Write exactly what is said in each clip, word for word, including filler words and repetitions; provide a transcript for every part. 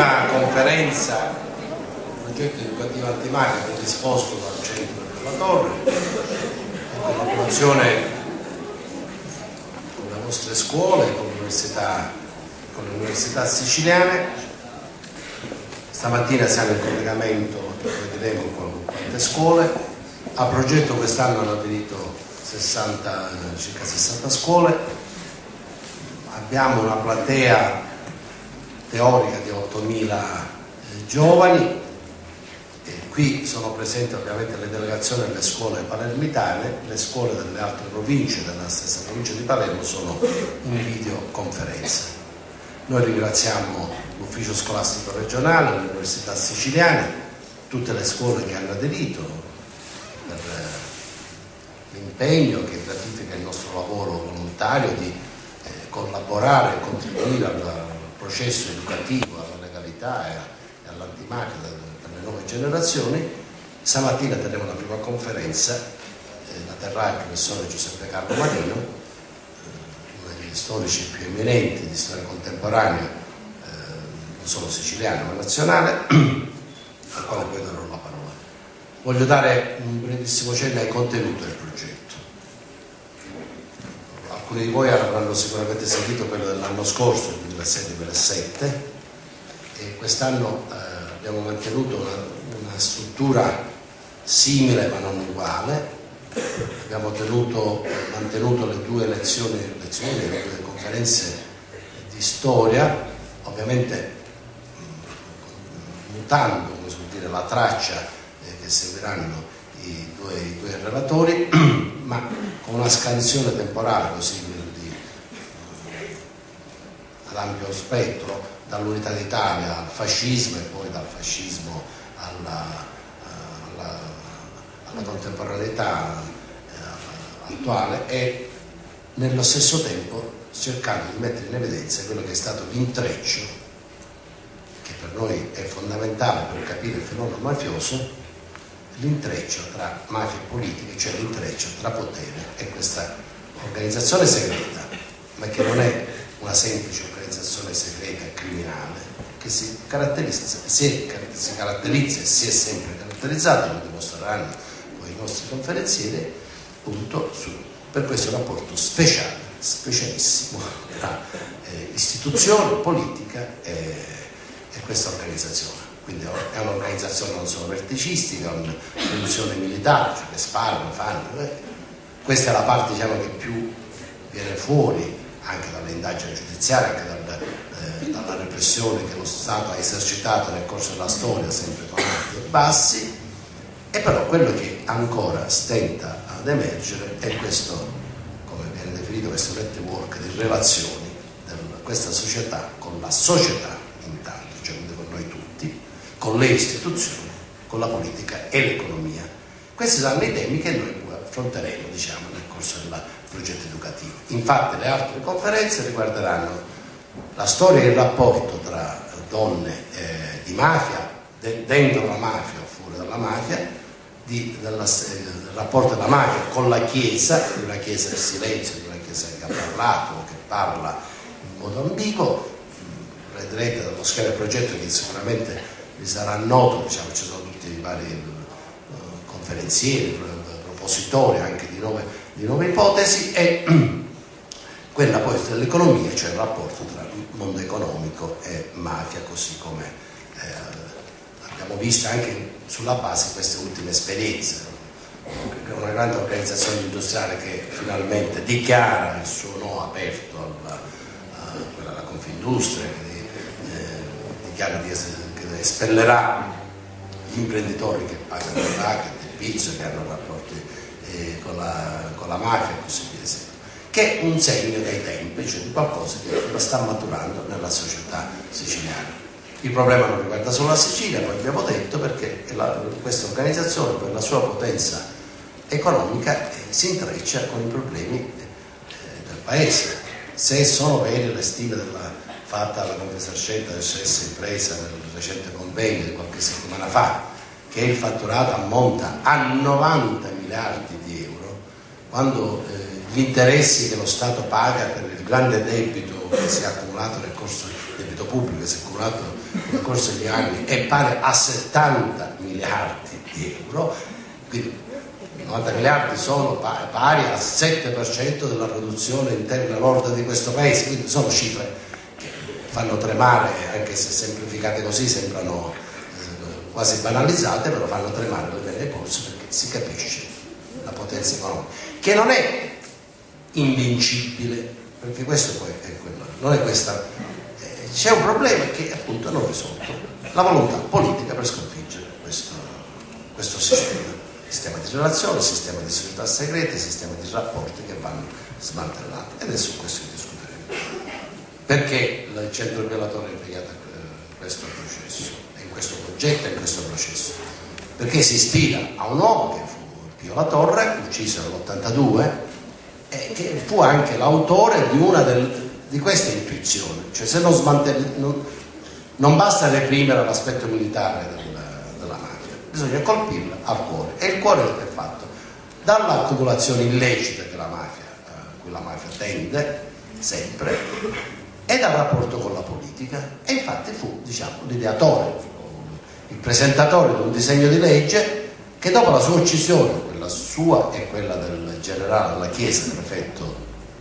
prima conferenza progetto educativo antimafia predisposto dal centro della Torre in collaborazione con le nostre scuole, con l'università, con le università siciliane. Stamattina siamo in collegamento, vedremo, con quante scuole. A progetto quest'anno hanno aderito sessanta, circa sessanta scuole. Abbiamo una platea teorica di ottomila giovani. E qui sono presenti ovviamente le delegazioni delle scuole palermitane. Le scuole delle altre province, della stessa provincia di Palermo, sono in videoconferenza. Noi ringraziamo l'ufficio scolastico regionale, le università siciliane, tutte le scuole che hanno aderito per l'impegno che gratifica il nostro lavoro volontario di eh, collaborare e contribuire al processo educativo, alla legalità e all'antimafia per le nuove generazioni. Stamattina terremo la prima conferenza, eh, la terrà il professore Giuseppe Carlo Marino, eh, uno degli storici più eminenti di storia contemporanea, eh, non solo siciliano ma nazionale, al quale poi darò la parola. Voglio dare un brevissimo cenno ai contenuti del progetto. Alcuni di voi avranno sicuramente sentito quello dell'anno scorso, il duemilasei duemilasette, e quest'anno eh, abbiamo mantenuto una, una struttura simile ma non uguale. Abbiamo tenuto, mantenuto le due lezioni, lezioni le due conferenze di storia, ovviamente mh, mutando, come si può dire, la traccia eh, che seguiranno i due, i due relatori, ma con una scansione temporale così di, eh, ad ampio spettro, dall'unità d'Italia al fascismo e poi dal fascismo alla, alla, alla contemporaneità eh, attuale, e nello stesso tempo cercando di mettere in evidenza quello che è stato l'intreccio, che per noi è fondamentale per capire il fenomeno mafioso, l'intreccio tra mafia e politica, cioè l'intreccio tra potere e questa organizzazione segreta, ma che non è una semplice organizzazione segreta e criminale, che si caratterizza, si, è, si caratterizza e si è sempre caratterizzata, lo dimostreranno poi i nostri conferenzieri, appunto su, per questo rapporto speciale, specialissimo tra eh, istituzione, politica e, e questa organizzazione. Quindi è un'organizzazione non solo verticistica, con funzione militare, cioè che sparano, fanno. Eh. Questa è la parte, diciamo, che più viene fuori anche dalle indagini giudiziarie, anche dal, eh, dalla repressione che lo Stato ha esercitato nel corso della storia, sempre con alti e bassi. E però quello che ancora stenta ad emergere è questo, come viene definito, questo network di relazioni di questa società con la società intanto, cioè con noi tutti, con le istituzioni, con la politica e l'economia. Questi saranno i temi che noi affronteremo, diciamo, nel corso del progetto educativo. Infatti le altre conferenze riguarderanno la storia e il rapporto tra donne eh, di mafia, de, dentro la mafia o fuori dalla mafia, di, della, del rapporto della mafia con la Chiesa, di una Chiesa del silenzio, di una Chiesa che ha parlato o che parla in modo ambiguo. Vedrete dallo schema del progetto che sicuramente vi sarà noto, diciamo, ci sono tutti i vari uh, conferenzieri, propositori anche di nuove, di nuove ipotesi, e quella poi dell'economia, cioè il rapporto tra mondo economico e mafia, così come eh, abbiamo visto anche sulla base di queste ultime esperienze. Una grande organizzazione industriale che finalmente dichiara il suo no aperto alla, a, alla Confindustria, che eh, dichiara di essere, che espellerà gli imprenditori che pagano le tasse, il pizzo, che hanno rapporti eh, con, la, con la mafia e così via, che è un segno dei tempi, cioè di qualcosa che sta maturando nella società siciliana. Il problema non riguarda solo la Sicilia, come abbiamo detto, perché la, questa organizzazione, per la sua potenza economica, eh, si intreccia con i problemi eh, del paese. Se sono vere le stime della, fatta alla Confesercenti del S S Impresa nel recente convegno di qualche settimana fa, che il fatturato ammonta a novanta miliardi di euro, quando eh, gli interessi che lo Stato paga per il grande debito che si è accumulato nel corso dei debito pubblico che si è accumulato nel corso degli anni è pari a settanta miliardi di euro, quindi novanta miliardi sono pari al sette per cento della produzione interna lorda di questo paese, quindi sono cifre che fanno tremare, anche se semplificate così sembrano eh, quasi banalizzate, però fanno tremare le vene polsi, perché si capisce la potenza economica, che non è invincibile, perché questo poi è quello, non è questa, eh, c'è un problema che appunto non risolto, la volontà politica per sconfiggere questo, questo sistema. Sistema di relazioni, sistema di società segrete, sistema di rapporti che vanno smantellati. Ed è su questo che discuteremo. Perché il centro violatore è impegnato in questo processo, in questo progetto e in questo processo? Perché si ispira a un uomo che fu Pio La Torre, ucciso nell'ottantadue, e che fu anche l'autore di una del, di queste intuizioni. Cioè, se non smantelli, non, non basta reprimere l'aspetto militare del, della mafia, bisogna colpirla al cuore, e il cuore è fatto dall'accumulazione illecita che la mafia, a cui la mafia tende sempre, e dal rapporto con la politica. E infatti fu, diciamo, l'ideatore, il presentatore di un disegno di legge che dopo la sua uccisione, quella sua e quella del generale della Chiesa, prefetto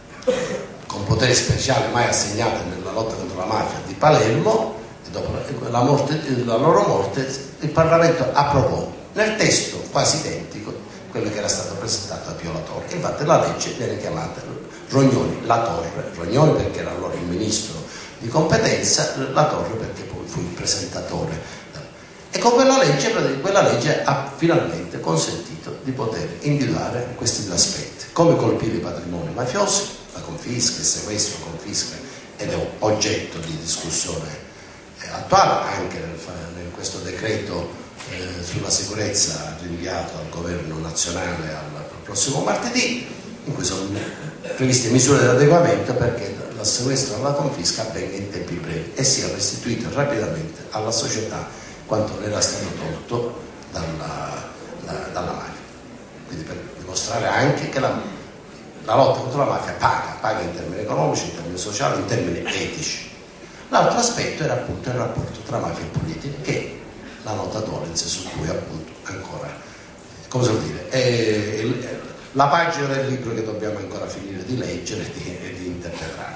con poteri speciali mai assegnati nella lotta contro la mafia di Palermo, e dopo la, morte, la loro morte il Parlamento approvò nel testo quasi identico quello che era stato presentato a Pio La Torre. Infatti la legge viene chiamata Rognoni La Torre, Rognoni perché era allora il ministro di competenza, La Torre perché poi fu il presentatore. E con quella legge, quella legge ha finalmente consentito di poter individuare questi due aspetti: come colpire i patrimoni mafiosi, la confisca, il sequestro, la confisca, ed è oggetto di discussione attuale anche nel, in questo decreto eh, sulla sicurezza rinviato al governo nazionale al prossimo martedì, in cui sono previste misure di adeguamento perché il sequestro e la confisca avvenga in tempi brevi e sia restituito rapidamente alla società quanto ne era stato tolto dalla, da, dalla mafia. Quindi per dimostrare anche che la, la lotta contro la mafia paga, paga in termini economici, in termini sociali, in termini etici. L'altro aspetto era appunto il rapporto tra mafia e politica, che la nota Dolenz, su cui appunto ancora, come si può dire, è, è la pagina del libro che dobbiamo ancora finire di leggere e di, e di interpretare.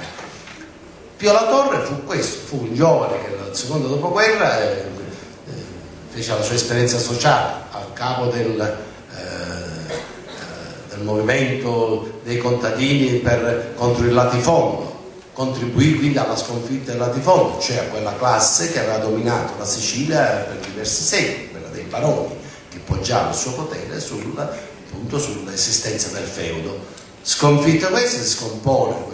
Pio La Torre fu questo, fu un giovane che nel secondo dopoguerra eh, eh, fece la sua esperienza sociale a capo del, eh, del movimento dei contadini per, contro il latifondo. Contribuì quindi alla sconfitta del latifondo, cioè a quella classe che aveva dominato la Sicilia per diversi secoli, quella dei baroni, che poggiava il suo potere sul, appunto, sull'esistenza del feudo. Sconfitto questo, si scompone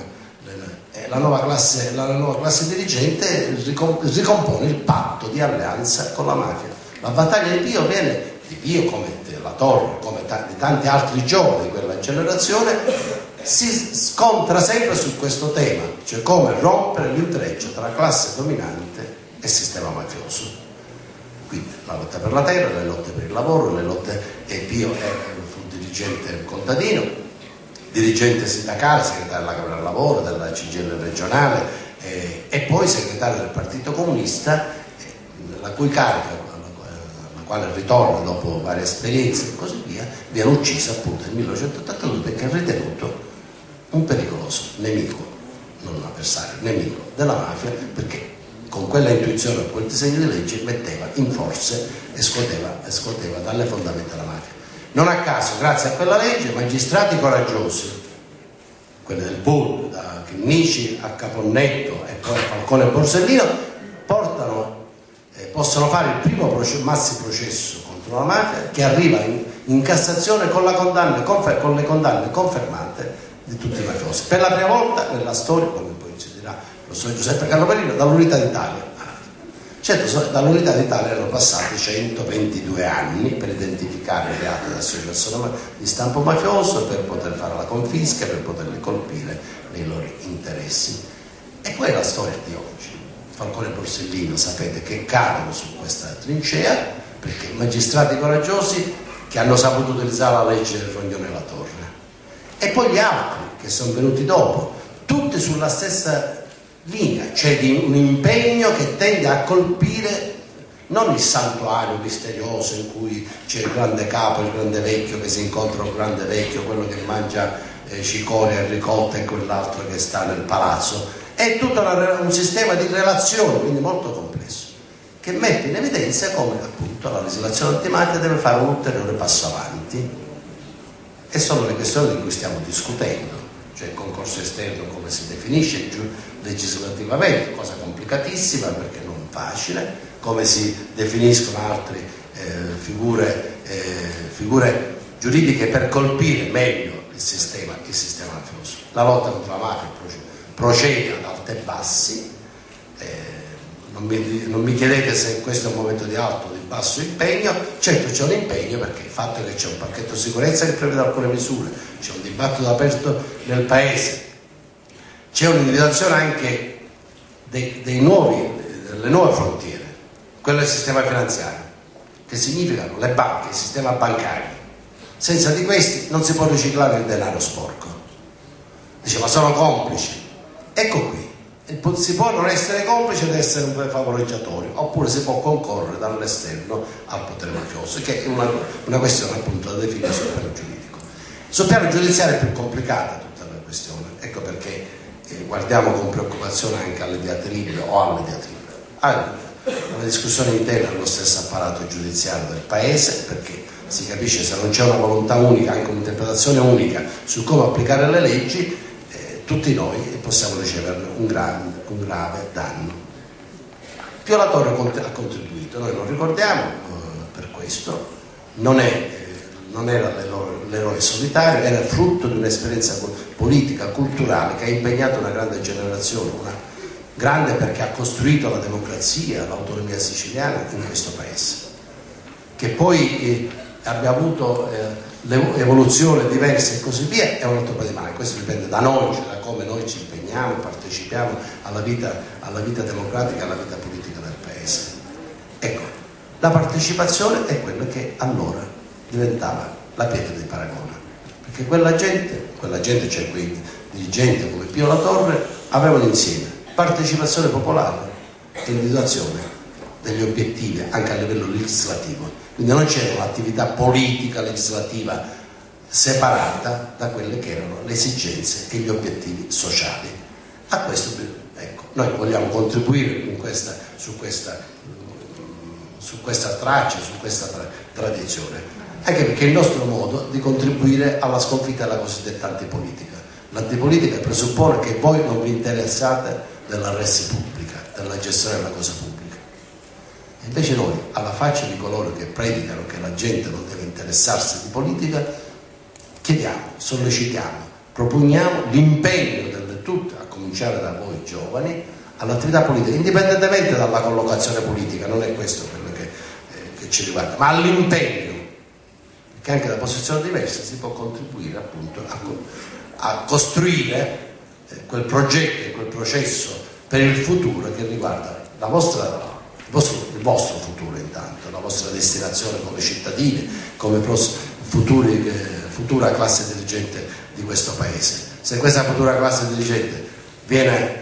la nuova classe, la nuova classe dirigente, ricompone il patto di alleanza con la mafia. La battaglia di Pio viene, di Pio come La Torre, come t- di tanti altri giovani di quella generazione, si scontra sempre su questo tema, cioè come rompere l'intreccio tra classe dominante e sistema mafioso. Quindi la lotta per la terra, le lotte per il lavoro, le lotte, e Pio fu dirigente contadino, dirigente sindacale, segretario della Camera del Lavoro, della C G I L regionale eh, e poi segretario del Partito Comunista, eh, la cui carica, alla quale ritorna dopo varie esperienze e così via, viene ucciso appunto nel millenovecentottantadue perché è ritenuto un pericoloso nemico, non un avversario, nemico della mafia, perché con quella intuizione, con quel disegno di legge metteva in forze e scuoteva, e scuoteva dalle fondamenta la mafia. Non a caso, grazie a quella legge, magistrati coraggiosi, quelli del P U L, da Chinnici a Caponnetto e poi a Falcone e Borsellino, portano, eh, possono fare il primo processo, massi processo contro la mafia, che arriva in, in Cassazione con, la condanna, confer, con le condanne confermate di tutti i mafiosi. Per la prima volta nella storia, come poi ci dirà il professor Giuseppe Carlo Perino, dall'Unità d'Italia. Certo, dall'Unità d'Italia erano passati centoventidue anni per identificare i reati di associazione di stampo mafioso, per poter fare la confisca, per poterli colpire nei loro interessi. E poi è la storia di oggi. Falcone e Borsellino, sapete che cadono su questa trincea, perché magistrati coraggiosi che hanno saputo utilizzare la legge del Rognoni La Torre. E poi gli altri che sono venuti dopo, tutti sulla stessa linea, c'è un impegno che tende a colpire non il santuario misterioso in cui c'è il grande capo, il grande vecchio che si incontra il grande vecchio, quello che mangia eh, cicoria e ricotta e quell'altro che sta nel palazzo. È tutto una, un sistema di relazioni, quindi molto complesso, che mette in evidenza come appunto la legislazione antimafia deve fare un ulteriore passo avanti, e sono le questioni di cui stiamo discutendo, cioè il concorso esterno come si definisce legislativamente, cosa complicatissima perché non facile, come si definiscono altre eh, figure, eh, figure giuridiche per colpire meglio il sistema, il sistema mafioso. La lotta contro la mafia procede ad alti e bassi, eh, non, mi, non mi chiedete se questo è un momento di alto o di basso impegno. Certo c'è un impegno, perché il fatto è che c'è un pacchetto sicurezza che prevede alcune misure, c'è un dibattito aperto nel Paese, c'è un'individuazione anche dei, dei nuovi, delle nuove frontiere, quello del sistema finanziario, che significano le banche, il sistema bancario. Senza di questi non si può riciclare il denaro sporco. Dice, ma sono complici. Ecco qui, si può non essere complice ed essere un favoreggiatore, oppure si può concorrere dall'esterno al potere mafioso, che è una, una questione appunto da definire sul piano giuridico. Sul piano giudiziario è più complicata tutta la questione, ecco perché eh, guardiamo con preoccupazione anche alle diatribe o alle diatribe. Allora, una discussione interna allo stesso apparato giudiziario del Paese, perché si capisce, se non c'è una volontà unica, anche un'interpretazione unica su come applicare le leggi, eh, tutti noi possiamo riceverne un grave, un grave danno. Pio La Torre ha contribuito, noi lo ricordiamo eh, per questo, non, è, eh, non era l'eroe solitario, era frutto di un'esperienza politica, culturale, che ha impegnato una grande generazione, una grande perché ha costruito la democrazia, l'autonomia siciliana in questo Paese, che poi eh, abbia avuto eh, l'evoluzione diversa e così via è un altro po' di male. Questo dipende da noi, cioè da come noi ci impegniamo, partecipiamo alla vita, alla vita democratica, alla vita politica del Paese. Ecco, la partecipazione è quella che allora diventava la pietra di paragone, perché quella gente, quella gente, cioè quei dirigenti come Pio La Torre, avevano insieme partecipazione popolare e individuazione degli obiettivi anche a livello legislativo, quindi non c'era un'attività politica legislativa separata da quelle che erano le esigenze e gli obiettivi sociali. A questo, ecco, noi vogliamo contribuire in questa, su, questa, su questa traccia, su questa tra, tradizione, anche perché è il nostro modo di contribuire alla sconfitta della cosiddetta antipolitica. L'antipolitica presuppone che voi non vi interessate della res pubblica, della gestione della cosa pubblica. E invece noi, alla faccia di coloro che predicano che la gente non deve interessarsi di politica, chiediamo, sollecitiamo, propugniamo l'impegno delle tutte, a cominciare da voi giovani, all'attività politica, indipendentemente dalla collocazione politica, non è questo quello che, eh, che ci riguarda, ma all'impegno, che anche da posizioni diverse si può contribuire appunto a, a costruire quel progetto, quel processo per il futuro che riguarda la vostra, il, vostro, il vostro futuro intanto, la vostra destinazione come cittadini, come futuri, eh, futura classe dirigente di questo Paese. Se questa futura classe dirigente viene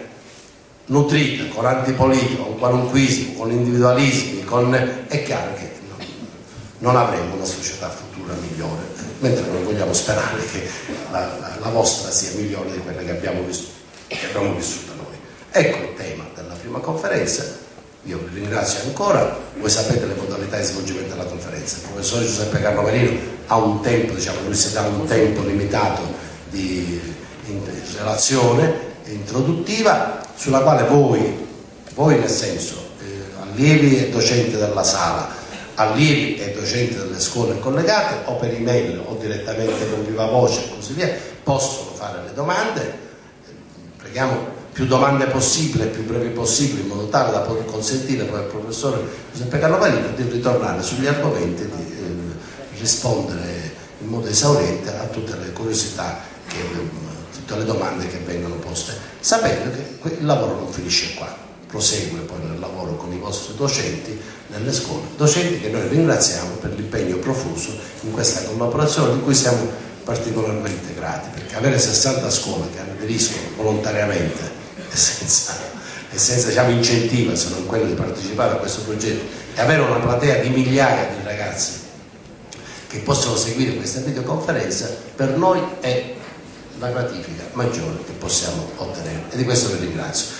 nutrita con antipolitica, con qualunquismo, con individualismi, con... è chiaro che non, non avremo una società futura migliore, mentre noi vogliamo sperare che la, la, la vostra sia migliore di quella che abbiamo vissuto, che abbiamo vissuto noi. Ecco il tema della prima conferenza. Io vi ringrazio ancora. Voi sapete le modalità di svolgimento della conferenza. Il professor Giuseppe Carnoverino ha un tempo, diciamo, lui si dà un tempo limitato di in, relazione introduttiva, sulla quale voi, voi nel senso eh, allievi e docenti della sala, allievi e docenti delle scuole collegate, o per email o direttamente con viva voce e così via, possono fare le domande. Preghiamo più domande possibili, più brevi possibili, in modo tale da poter consentire poi al professore Giuseppe Carnoverino di ritornare sugli argomenti e di eh, rispondere in modo esauriente a tutte le curiosità, che, tutte le domande che vengono poste, sapendo che il lavoro non finisce qua, prosegue poi nel lavoro con i vostri docenti nelle scuole, docenti che noi ringraziamo per l'impegno profuso in questa collaborazione, di cui siamo particolarmente grati, perché avere sessanta scuole che aderiscono volontariamente e senza e senza, diciamo, incentivo se non quello di partecipare a questo progetto e avere una platea di migliaia di ragazzi che possono seguire questa videoconferenza, per noi è la gratifica maggiore che possiamo ottenere, e di questo vi ringrazio.